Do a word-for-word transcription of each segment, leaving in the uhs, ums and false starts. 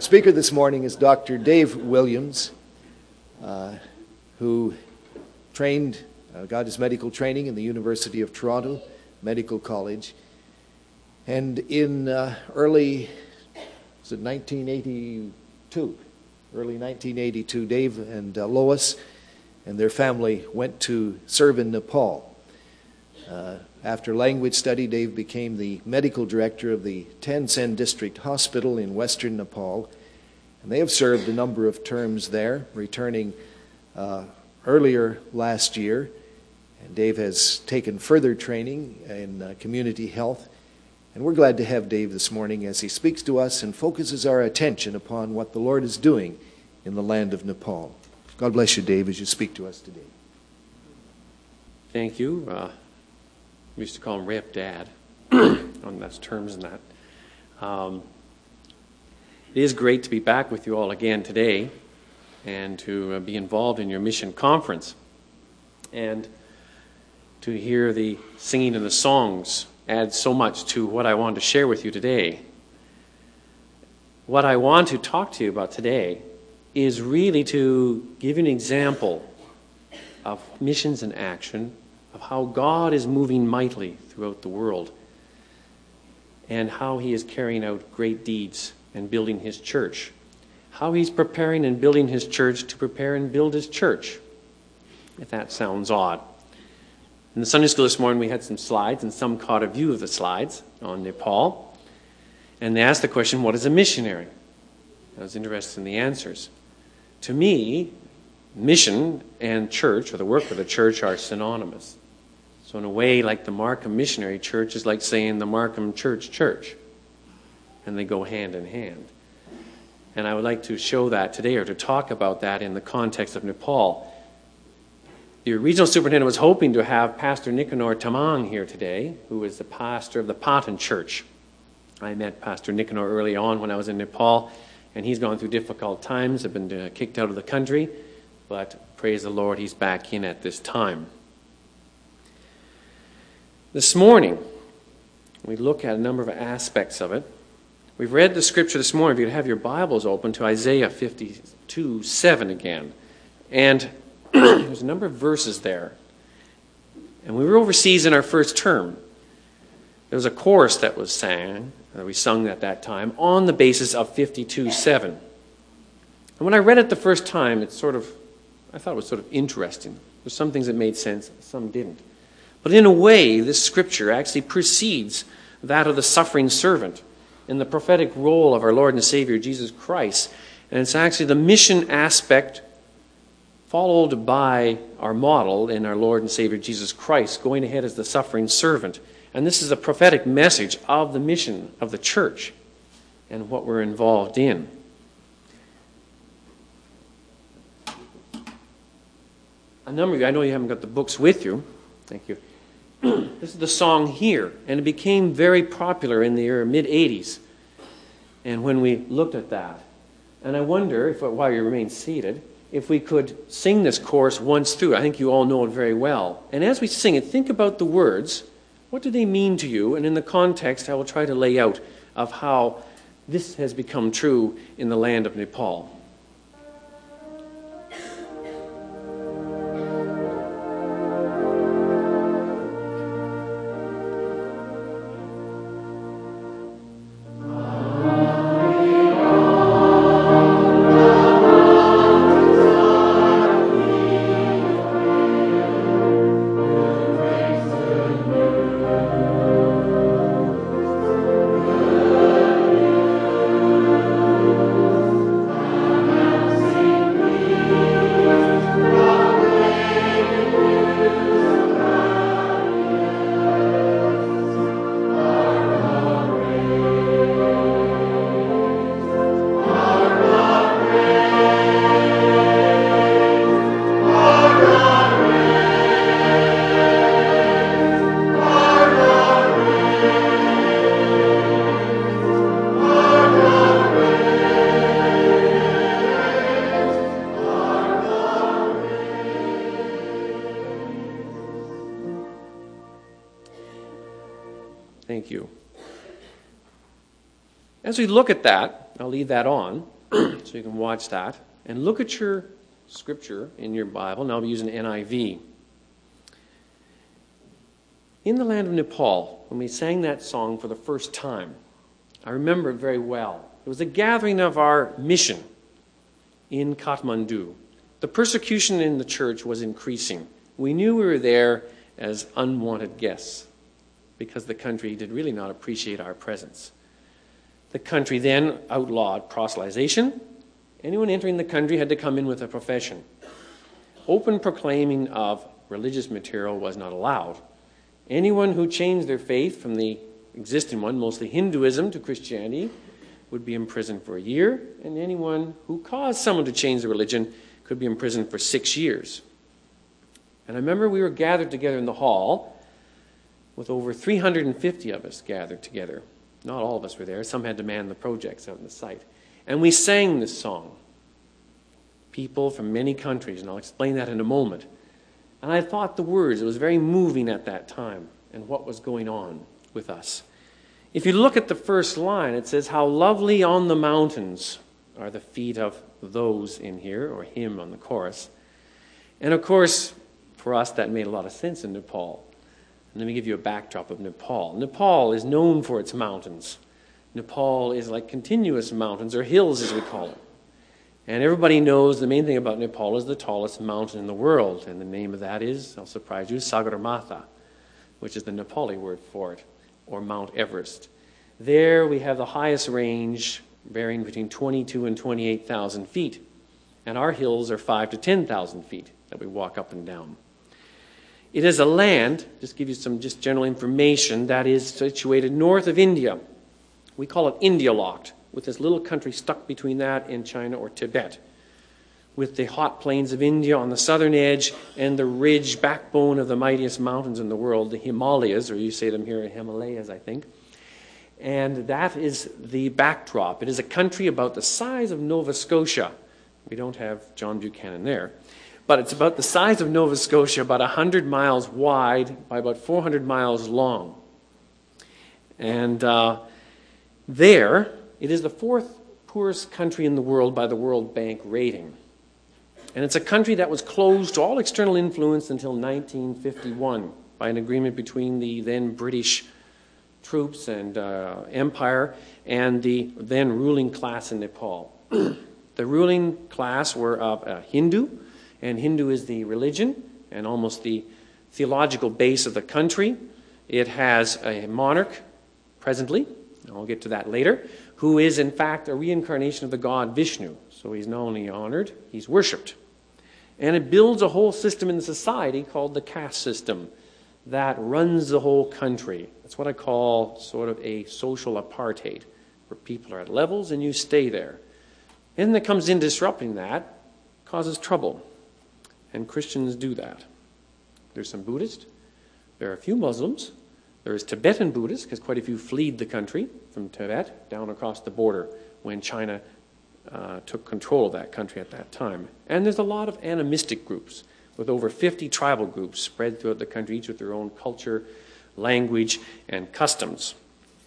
Speaker this morning is Doctor Dave Williams, uh, who trained, uh, got his medical training in the University of Toronto Medical College. And in uh, early, was it nineteen eighty-two? Early nineteen eighty-two, Dave and uh, Lois and their family went to serve in Nepal. Uh, after language study, Dave became the medical director of the Tansen District Hospital in western Nepal, and they have served a number of terms there, returning uh, earlier last year. And Dave has taken further training in uh, community health, and we're glad to have Dave this morning as he speaks to us and focuses our attention upon what the Lord is doing in the land of Nepal. God bless you, Dave, as you speak to us today. Thank you. Uh, we used to call him Rep Dad, on that's terms and that. Um, it is great to be back with you all again today and to uh, be involved in your mission conference. And to hear the singing and the songs adds so much to what I want to share with you today. What I want to talk to you about today is really to give you an example of missions in action, of how God is moving mightily throughout the world, and how He is carrying out great deeds and building His church. How He's preparing and building His church to prepare and build His church, if that sounds odd. In the Sunday school this morning, we had some slides, and some caught a view of the slides on Nepal. And they asked the question, what is a missionary? I was interested in the answers. To me, mission and church, or the work of the church, are synonymous. So in a way, like the Markham Missionary Church is like saying the Markham Church Church. And they go hand in hand. And I would like to show that today, or to talk about that in the context of Nepal. The regional superintendent was hoping to have Pastor Nicanor Tamang here today, who is the pastor of the Patan Church. I met Pastor Nicanor early on when I was in Nepal, and he's gone through difficult times, have been uh, kicked out of the country, but praise the Lord, he's back in at this time. This morning, we look at a number of aspects of it. We've read the scripture this morning. If you could have your Bibles open to Isaiah fifty-two seven again. And there's a number of verses there. And we were overseas in our first term. There was a chorus that was sang, that we sung at that time, on the basis of fifty-two seven. And when I read it the first time, it sort of, I thought it was sort of interesting. There's some things that made sense, some didn't. But in a way, this scripture actually precedes that of the suffering servant in the prophetic role of our Lord and Savior, Jesus Christ. And it's actually the mission aspect followed by our model in our Lord and Savior, Jesus Christ, going ahead as the suffering servant. And this is a prophetic message of the mission of the church and what we're involved in. A number of you, I know you haven't got the books with you. Thank you. This is the song Here, and it became very popular in the mid eighties. And when we looked at that, and I wonder, if while you remain seated, if we could sing this chorus once through. I think you all know it very well. And as we sing it, think about the words. What do they mean to you? And in the context, I will try to lay out of how this has become true in the land of Nepal. Thank you. As we look at that, I'll leave that on. So you can watch that. And look at your scripture in your Bible. Now I'll be using N I V. In the land of Nepal, when we sang that song for the first time, I remember it very well. It was a gathering of our mission in Kathmandu. The persecution in the church was increasing. We knew we were there as unwanted guests because the country did really not appreciate our presence. The country then outlawed proselytization. Anyone entering the country had to come in with a profession. Open proclaiming of religious material was not allowed. Anyone who changed their faith from the existing one, mostly Hinduism, to Christianity, would be imprisoned for a year, and anyone who caused someone to change their religion could be imprisoned for six years. And I remember we were gathered together in the hall with over three hundred fifty of us gathered together. Not all of us were there. Some had to man the projects out in the site. And we sang this song. People from many countries, and I'll explain that in a moment. And I thought the words, it was very moving at that time, and what was going on with us. If you look at the first line, it says, "How lovely on the mountains are the feet of those" in here, or him on the chorus. And of course, for us, that made a lot of sense in Nepal. And let me give you a backdrop of Nepal. Nepal is known for its mountains. Nepal is like continuous mountains, or hills as we call it. And everybody knows the main thing about Nepal is the tallest mountain in the world. And the name of that is, I'll surprise you, Sagarmatha, which is the Nepali word for it, or Mount Everest. There we have the highest range, varying between twenty-two and twenty-eight thousand feet. And our hills are five to ten thousand feet that we walk up and down. It is a land, just give you some just general information, that is situated north of India. We call it India-locked, with this little country stuck between that and China or Tibet, with the hot plains of India on the southern edge and the ridge backbone of the mightiest mountains in the world, the Himalayas, or you say them here, Himalayas, I think. And that is the backdrop. It is a country about the size of Nova Scotia. We don't have John Buchanan there. But it's about the size of Nova Scotia, about one hundred miles wide by about four hundred miles long. And uh, there, it is the fourth poorest country in the world by the World Bank rating. And it's a country that was closed to all external influence until nineteen fifty-one by an agreement between the then British troops and uh, empire and the then ruling class in Nepal. The ruling class were uh, uh, Hindu, and Hindu is the religion and almost the theological base of the country. It has a monarch presently, and I'll get to that later, who is in fact a reincarnation of the god Vishnu. So he's not only honored, he's worshipped. And it builds a whole system in the society called the caste system that runs the whole country. That's what I call sort of a social apartheid, where people are at levels and you stay there. Anything that comes in disrupting that causes trouble. And Christians do that. There's some Buddhists. There are a few Muslims. There is Tibetan Buddhists, because quite a few fled the country from Tibet down across the border when China uh, took control of that country at that time. And there's a lot of animistic groups, with over fifty tribal groups spread throughout the country, each with their own culture, language, and customs.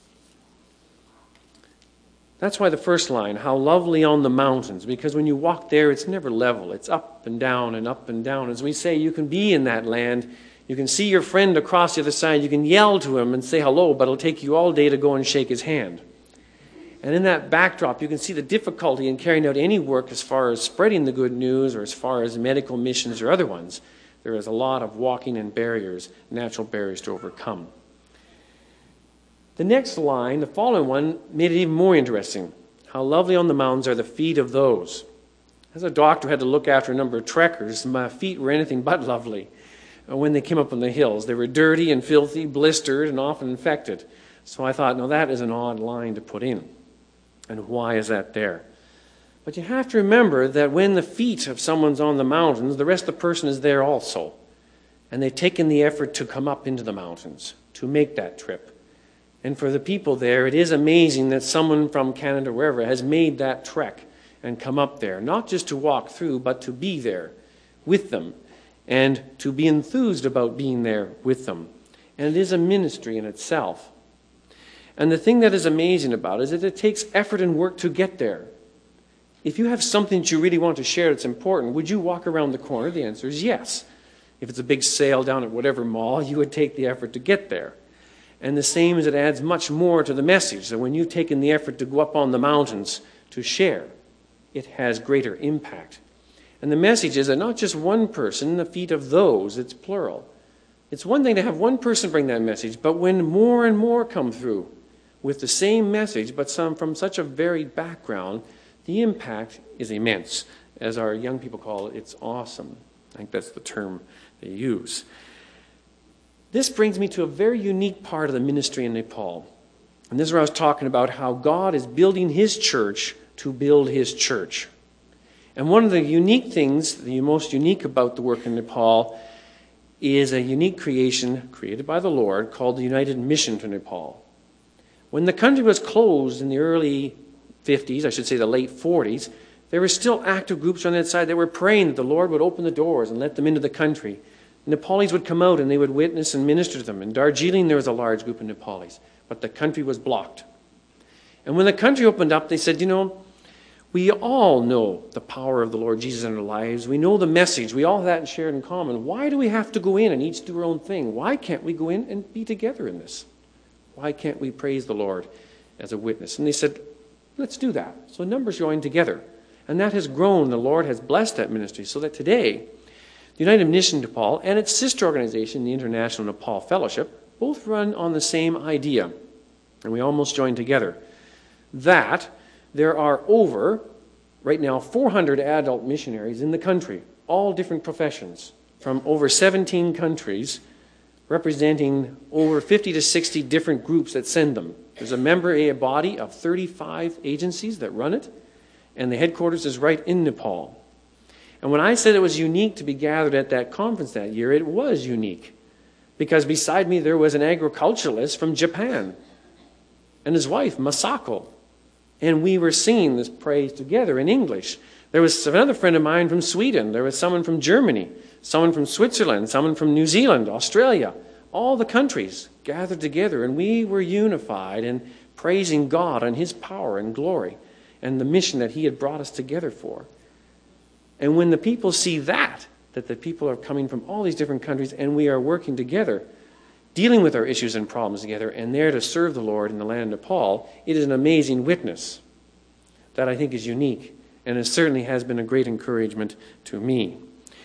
That's why the first line, how lovely on the mountains, because when you walk there, it's never level. It's up and down and up and down. As we say, you can be in that land. You can see your friend across the other side. You can yell to him and say hello, but it'll take you all day to go and shake his hand. And in that backdrop, you can see the difficulty in carrying out any work as far as spreading the good news or as far as medical missions or other ones. There is a lot of walking and barriers, natural barriers to overcome. The next line, the following one, made it even more interesting. How lovely on the mountains are the feet of those. As a doctor had to look after a number of trekkers, my feet were anything but lovely when they came up on the hills. They were dirty and filthy, blistered, and often infected. So I thought, no, that is an odd line to put in. And why is that there? But you have to remember that when the feet of someone's on the mountains, the rest of the person is there also. And they've taken the effort to come up into the mountains, to make that trip. And for the people there, it is amazing that someone from Canada, wherever, has made that trek and come up there, not just to walk through, but to be there with them and to be enthused about being there with them. And it is a ministry in itself. And the thing that is amazing about it is that it takes effort and work to get there. If you have something that you really want to share that's important, would you walk around the corner? The answer is yes. If it's a big sale down at whatever mall, you would take the effort to get there. And the same as it adds much more to the message. So when you've taken the effort to go up on the mountains to share, it has greater impact. And the message is that not just one person, the feet of those, it's plural. It's one thing to have one person bring that message, but when more and more come through with the same message, but some from such a varied background, the impact is immense. As our young people call it, it's awesome. I think that's the term they use. This brings me to a very unique part of the ministry in Nepal. And this is where I was talking about how God is building his church to build his church. And one of the unique things, the most unique about the work in Nepal, is a unique creation created by the Lord called the United Mission to Nepal. When the country was closed in the early fifties, I should say the late forties, there were still active groups on that side that were praying that the Lord would open the doors and let them into the country. Nepalis would come out and they would witness and minister to them. In Darjeeling, there was a large group of Nepalis, but the country was blocked. And when the country opened up, they said, you know, we all know the power of the Lord Jesus in our lives. We know the message. We all have that shared in common. Why do we have to go in and each do our own thing? Why can't we go in and be together in this? Why can't we praise the Lord as a witness? And they said, let's do that. So numbers joined together. And that has grown. The Lord has blessed that ministry so that today, the United Mission Nepal and its sister organization, the International Nepal Fellowship, both run on the same idea. And we almost joined together. That there are over, right now, four hundred adult missionaries in the country, all different professions, from over seventeen countries, representing over fifty to sixty different groups that send them. There's a member a body of thirty-five agencies that run it, and the headquarters is right in Nepal. And when I said it was unique to be gathered at that conference that year, it was unique. Because beside me there was an agriculturalist from Japan and his wife, Masako. And we were singing this praise together in English. There was another friend of mine from Sweden. There was someone from Germany, someone from Switzerland, someone from New Zealand, Australia. All the countries gathered together, and we were unified in praising God and his power and glory and the mission that he had brought us together for. And when the people see that, that the people are coming from all these different countries and we are working together, dealing with our issues and problems together, and there to serve the Lord in the land of Nepal, it is an amazing witness that I think is unique, and it certainly has been a great encouragement to me.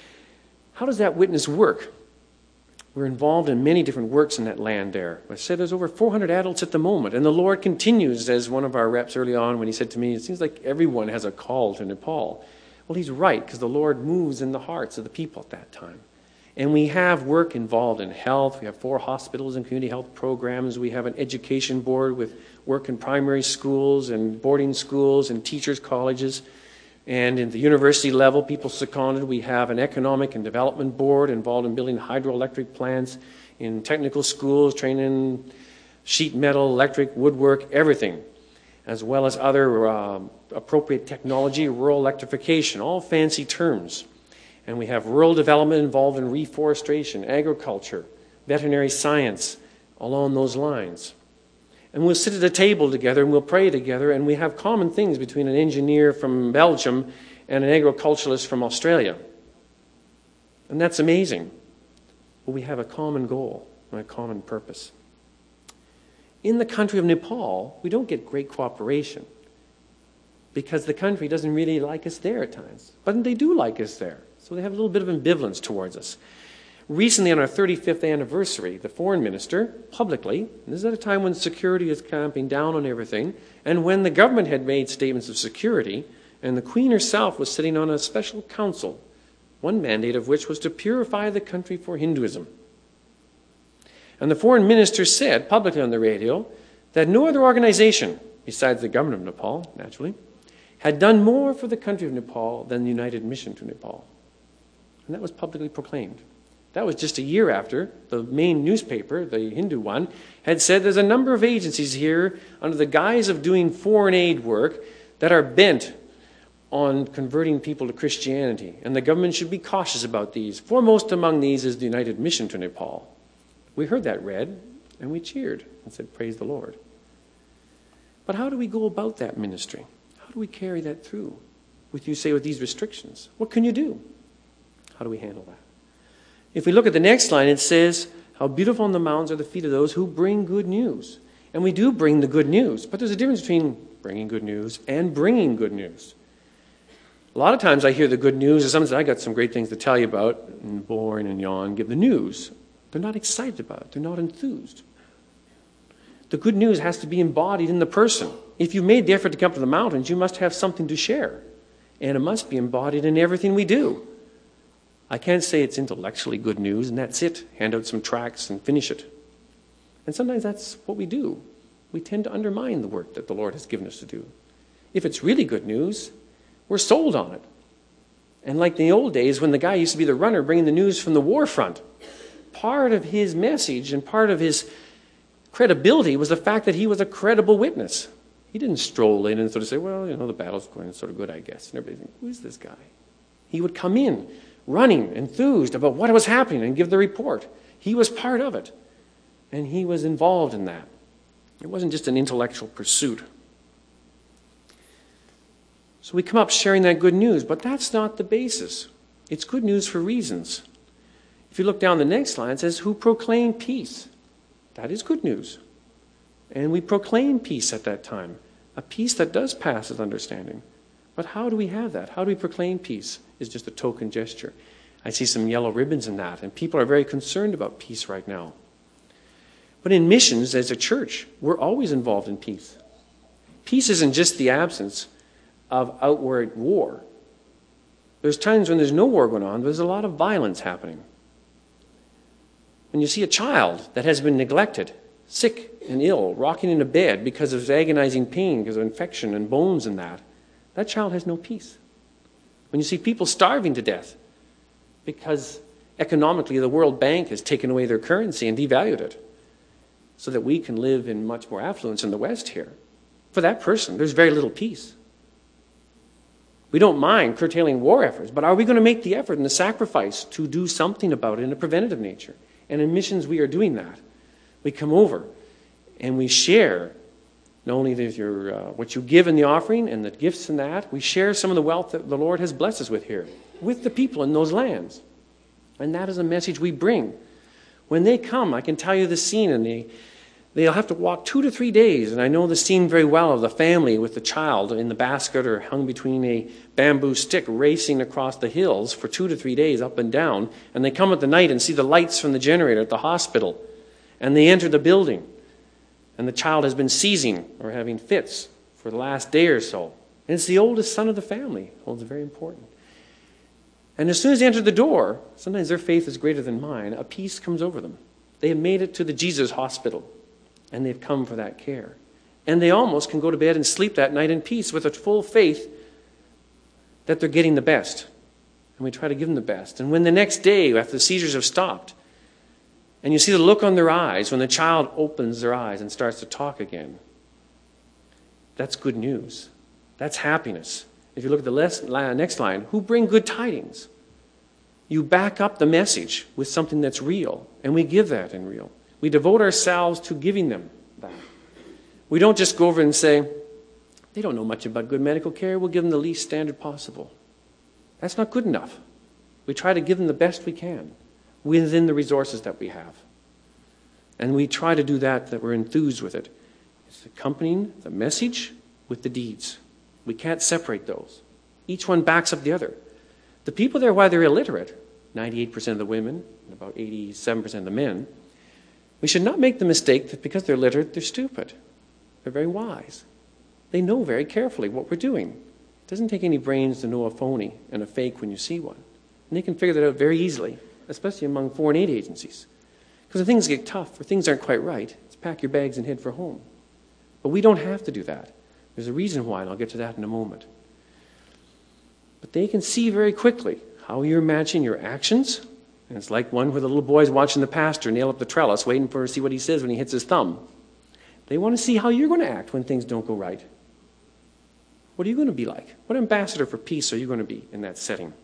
How does that witness work? We're involved in many different works in that land there. I said there's over four hundred adults at the moment, and the Lord continues, as one of our reps early on when he said to me, it seems like everyone has a call to Nepal. Well, he's right, because the Lord moves in the hearts of the people at that time. And we have work involved in health. We have four hospitals and community health programs. We have an education board with work in primary schools and boarding schools and teachers' colleges. And in the university level, people seconded. We have an economic and development board involved in building hydroelectric plants, in technical schools, training sheet metal, electric, woodwork, everything, as well as other uh, appropriate technology, rural electrification, all fancy terms. And we have rural development involved in reforestation, agriculture, veterinary science, along those lines. And we'll sit at a table together and we'll pray together, and we have common things between an engineer from Belgium and an agriculturalist from Australia. And that's amazing. But we have a common goal and a common purpose. In the country of Nepal, we don't get great cooperation because the country doesn't really like us there at times. But they do like us there. So they have a little bit of ambivalence towards us. Recently, on our thirty-fifth anniversary, the foreign minister, publicly, and this is at a time when security is clamping down on everything, and when the government had made statements of security, and the Queen herself was sitting on a special council, one mandate of which was to purify the country for Hinduism. And the foreign minister said publicly on the radio that no other organization, besides the government of Nepal, naturally, had done more for the country of Nepal than the United Mission to Nepal. And that was publicly proclaimed. That was just a year after the main newspaper, the Hindu one, had said there's a number of agencies here under the guise of doing foreign aid work that are bent on converting people to Christianity. And the government should be cautious about these. Foremost among these is the United Mission to Nepal. We heard that read, and we cheered and said, praise the Lord. But how do we go about that ministry? How do we carry that through? with you, say, with these restrictions? What can you do? How do we handle that? If we look at the next line, it says, how beautiful on the mountains are the feet of those who bring good news. And we do bring the good news, but there's a difference between bringing good news and bringing good news. A lot of times I hear the good news, and someone says, I got some great things to tell you about, and boring and yawn, give the news. They're not excited about it. They're not enthused. The good news has to be embodied in the person. If you made the effort to come to the mountains, you must have something to share. And it must be embodied in everything we do. I can't say it's intellectually good news, and that's it. Hand out some tracts and finish it. And sometimes that's what we do. We tend to undermine the work that the Lord has given us to do. If it's really good news, we're sold on it. And like in the old days when the guy used to be the runner bringing the news from the war front, part of his message and part of his credibility was the fact that he was a credible witness. He didn't stroll in and sort of say, well, you know, the battle's going sort of good, I guess. And everybody thinks, who's this guy? He would come in running, enthused about what was happening and give the report. He was part of it. And he was involved in that. It wasn't just an intellectual pursuit. So we come up sharing that good news, but that's not the basis. It's good news for reasons. If you look down the next line, it says, who proclaim peace. That is good news. And we proclaim peace at that time, a peace that does pass with understanding. But how do we have that? How do we proclaim peace? Is just a token gesture. I see some yellow ribbons in that, and people are very concerned about peace right now. But in missions, as a church, we're always involved in peace. Peace isn't just the absence of outward war. There's times when there's no war going on, there's a lot of violence happening. When you see a child that has been neglected, sick and ill, rocking in a bed because of agonizing pain, because of infection and bones and that, that child has no peace. When you see people starving to death because economically the World Bank has taken away their currency and devalued it so that we can live in much more affluence in the West here, for that person, there's very little peace. We don't mind curtailing war efforts, but are we going to make the effort and the sacrifice to do something about it in a preventative nature? And in missions, we are doing that. We come over and we share not only the, your, uh, what you give in the offering and the gifts in that, we share some of the wealth that the Lord has blessed us with here, with the people in those lands. And that is a message we bring. When they come, I can tell you the scene, and they, they'll have to walk two to three days. And I know the scene very well of the family with the child in the basket or hung between a bamboo stick racing across the hills for two to three days up and down. And they come at the night and see the lights from the generator at the hospital. And they enter the building. And the child has been seizing or having fits for the last day or so. And it's the oldest son of the family. Oh, it's very important. And as soon as they enter the door, sometimes their faith is greater than mine, a peace comes over them. They have made it to the Jesus hospital, and they've come for that care. And they almost can go to bed and sleep that night in peace with a full faith that they're getting the best. And we try to give them the best. And when the next day, after the seizures have stopped, and you see the look on their eyes when the child opens their eyes and starts to talk again, that's good news. That's happiness. If you look at the next line, who bring good tidings? You back up the message with something that's real, and we give that in real. We devote ourselves to giving them that. We don't just go over and say, they don't know much about good medical care, we'll give them the least standard possible. That's not good enough. We try to give them the best we can within the resources that we have. And we try to do that, that we're enthused with it. It's accompanying the message with the deeds. We can't separate those. Each one backs up the other. The people there, while they're illiterate, ninety-eight percent of the women and about eighty-seven percent of the men, we should not make the mistake that because they're literate, they're stupid. They're very wise. They know very carefully what we're doing. It doesn't take any brains to know a phony and a fake when you see one. And they can figure that out very easily, especially among foreign aid agencies. Because if things get tough or things aren't quite right, it's pack your bags and head for home. But we don't have to do that. There's a reason why, and I'll get to that in a moment. But they can see very quickly how you're matching your actions. And it's like one where the little boy's watching the pastor nail up the trellis, waiting for to see what he says when he hits his thumb. They want to see how you're going to act when things don't go right. What are you going to be like? What ambassador for peace are you going to be in that setting?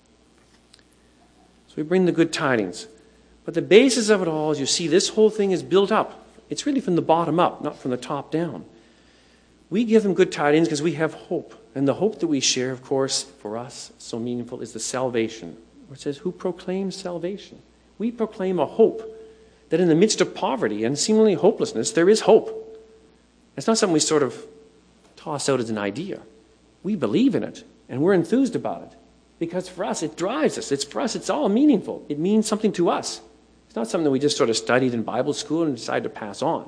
So we bring the good tidings. But the basis of it all is you see this whole thing is built up. It's really from the bottom up, not from the top down. We give them good tidings because we have hope And the hope that we share, of course, for us, so meaningful, is the salvation. Where it says, who proclaims salvation? We proclaim a hope that in the midst of poverty and seemingly hopelessness, there is hope. It's not something we sort of toss out as an idea. We believe in it, and we're enthused about it. Because for us, it drives us. It's for us, it's all meaningful. It means something to us. It's not something that we just sort of studied in Bible school and decided to pass on.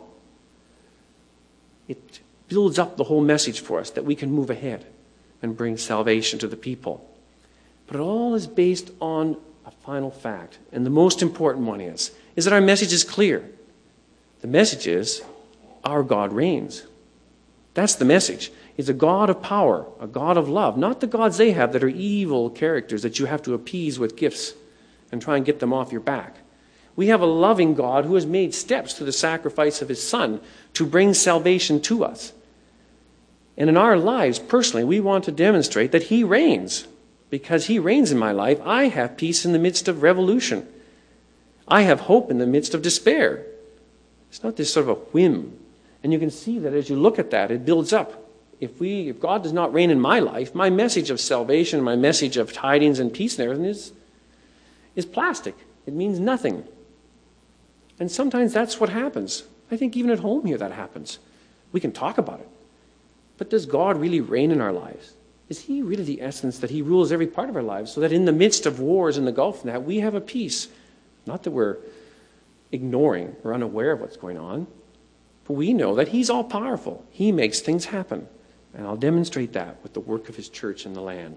It builds up the whole message for us that we can move ahead and bring salvation to the people. But it all is based on a final fact. And the most important one is, is that our message is clear. The message is, our God reigns. That's the message. He's a God of power, a God of love, not the gods they have that are evil characters that you have to appease with gifts and try and get them off your back. We have a loving God who has made steps through the sacrifice of his Son to bring salvation to us. And in our lives, personally, we want to demonstrate that he reigns. Because he reigns in my life, I have peace in the midst of revolution. I have hope in the midst of despair. It's not this sort of a whim. And you can see that as you look at that, it builds up. If we, if God does not reign in my life, my message of salvation, my message of tidings and peace and everything is, is plastic. It means nothing. And sometimes that's what happens. I think even at home here that happens. We can talk about it. But does God really reign in our lives? Is he really the essence that he rules every part of our lives so that in the midst of wars in the Gulf and that we have a peace? Not that we're ignoring or unaware of what's going on, but we know that he's all powerful. He makes things happen. And I'll demonstrate that with the work of his church in the land.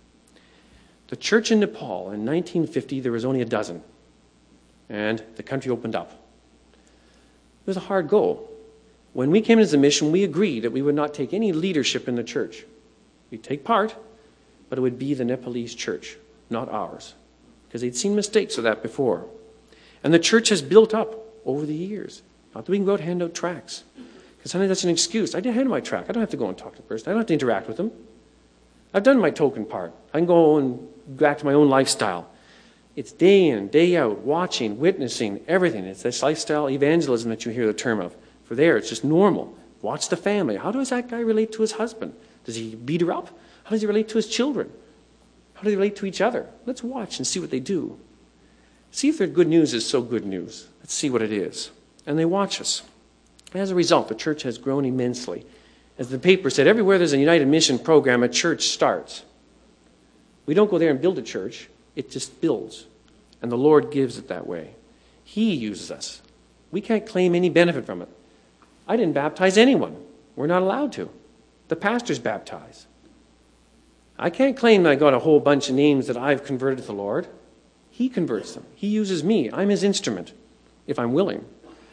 The church in Nepal in nineteen fifty, there was only a dozen. And the country opened up. It was a hard go. When we came into the mission, we agreed that we would not take any leadership in the church. We'd take part, but it would be the Nepalese church, not ours. Because they'd seen mistakes of that before. And the church has built up over the years. Not that we can go out and hand out tracts. Because sometimes that's an excuse. I didn't hand out my tract. I don't have to go and talk to the person. I don't have to interact with them. I've done my token part. I can go and go back to my own lifestyle. It's day in, day out, watching, witnessing, everything. It's this lifestyle evangelism that you hear the term of. For there, it's just normal. Watch the family. How does that guy relate to his husband? Does he beat her up? How does he relate to his children? How do they relate to each other? Let's watch and see what they do. See if their good news is so good news. Let's see what it is. And they watch us. As a result, the church has grown immensely. As the paper said, everywhere there's a United Mission program, a church starts. We don't go there and build a church. It just builds. And the Lord gives it that way. He uses us. We can't claim any benefit from it. I didn't baptize anyone. We're not allowed to. The pastors baptize. I can't claim that I got a whole bunch of names that I've converted to the Lord. He converts them. He uses me. I'm his instrument, if I'm willing.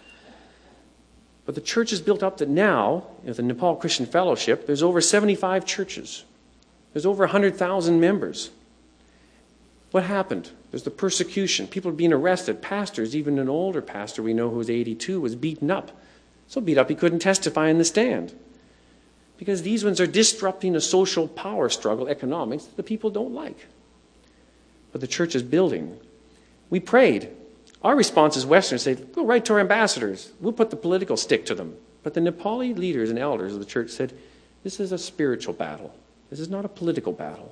But the church is built up that now, in the Nepal Christian Fellowship, there's over seventy-five churches. There's over one hundred thousand members. What happened? There's the persecution. People are being arrested. Pastors, even an older pastor we know who was eighty-two, was beaten up. So beat up he couldn't testify in the stand. Because these ones are disrupting a social power struggle, economics, that the people don't like. But the church is building. We prayed. Our response as Westerners say, go right to our ambassadors. We'll put the political stick to them. But the Nepali leaders and elders of the church said, this is a spiritual battle. This is not a political battle.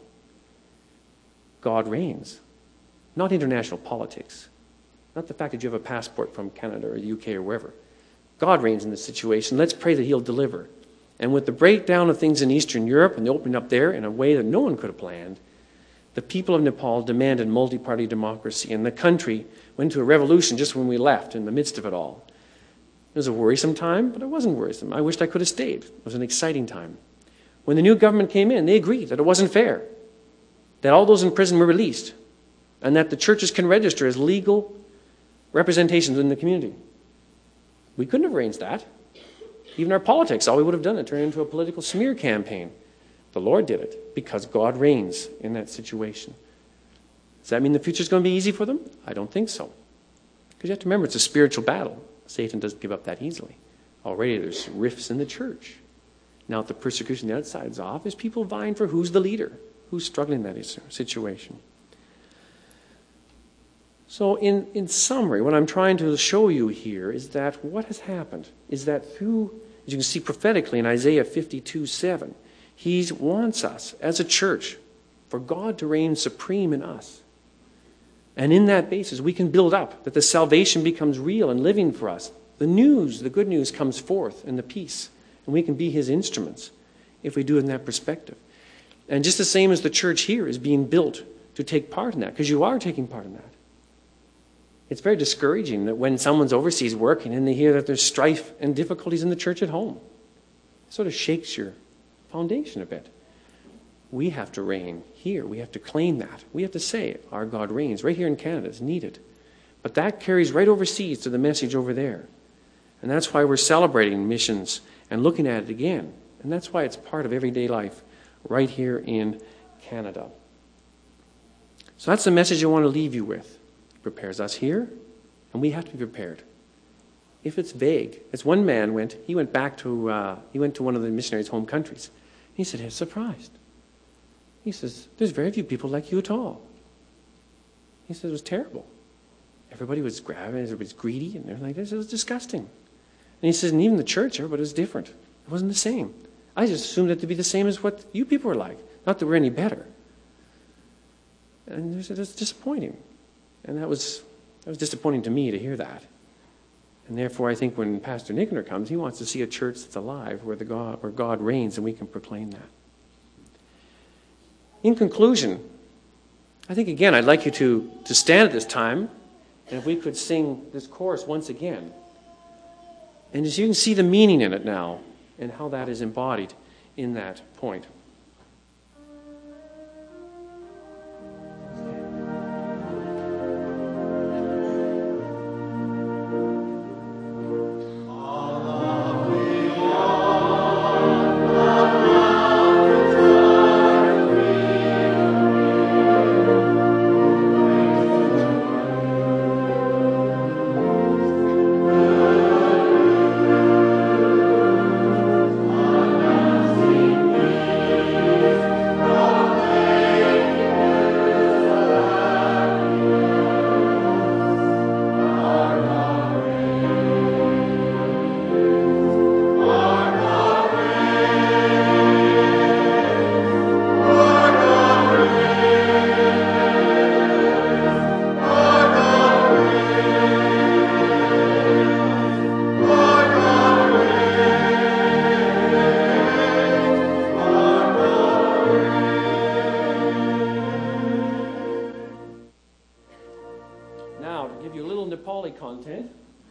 God reigns. Not international politics. Not the fact that you have a passport from Canada or the U K or wherever. God reigns in this situation. Let's pray that he'll deliver. And with the breakdown of things in Eastern Europe and the opening up there in a way that no one could have planned, the people of Nepal demanded multi-party democracy, and the country went to a revolution just when we left in the midst of it all. It was a worrisome time, but it wasn't worrisome. I wished I could have stayed. It was an exciting time. When the new government came in, they agreed that it wasn't fair, that all those in prison were released, and that the churches can register as legal representations in the community. We couldn't have arranged that. Even our politics, all we would have done, it turned into a political smear campaign. The Lord did it because God reigns in that situation. Does that mean the future is going to be easy for them? I don't think so. Because you have to remember, it's a spiritual battle. Satan doesn't give up that easily. Already there's rifts in the church. Now that the persecution on the outside is off, there's people vying for who's the leader, who's struggling in that situation. So in, in summary, what I'm trying to show you here is that what has happened is that through, as you can see prophetically in Isaiah fifty-two seven, He wants us, as a church, for God to reign supreme in us. And in that basis, we can build up, that the salvation becomes real and living for us. The news, the good news comes forth in the peace. And we can be his instruments if we do it in that perspective. And just the same as the church here is being built to take part in that, because you are taking part in that. It's very discouraging that when someone's overseas working and they hear that there's strife and difficulties in the church at home, it sort of shakes your foundation a bit. We have to reign here. We have to claim that. We have to say our God reigns. Right here in Canada is needed. But that carries right overseas to the message over there. And that's why we're celebrating missions and looking at it again. And that's why it's part of everyday life right here in Canada. So that's the message I want to leave you with. It prepares us here, and we have to be prepared. If it's vague, as one man went, he went back to, uh, he went to one of the missionaries' home countries. He said, he was surprised. He says, there's very few people like you at all. He said, it was terrible. Everybody was grabbing, everybody was greedy, and they're like this. It was disgusting. And he says, and even the church, everybody was different. It wasn't the same. I just assumed it to be the same as what you people were like. Not that we're any better. And it was disappointing. And that was, that was disappointing to me to hear that. And therefore, I think when Pastor Nickner comes, he wants to see a church that's alive, where, the God, where God reigns, and we can proclaim that. In conclusion, I think, again, I'd like you to, to stand at this time, and if we could sing this chorus once again. And as you can see the meaning in it now, and how that is embodied in that point. Content.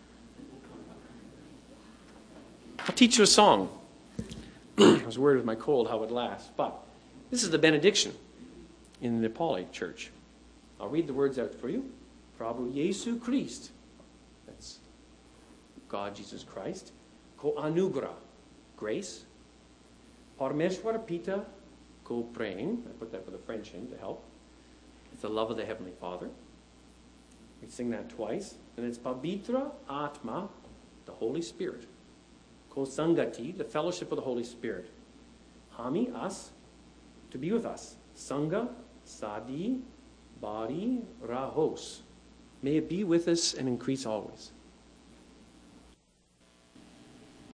I'll teach you a song. I was worried with my cold how it would last, but this is the benediction in the Nepali church. I'll read the words out for you. Prabhu Yesu Christ. That's God Jesus Christ. Ko anugrah, grace. Parameshwara Pita, ko praying. I put that for the French in to help. It's the love of the Heavenly Father. We sing that twice. And it's Pavitra Atma, the Holy Spirit. Ko Sangati, the fellowship of the Holy Spirit. Hami, us, to be with us. Sangha, Sadi, Bari, Rahos. May it be with us and increase always.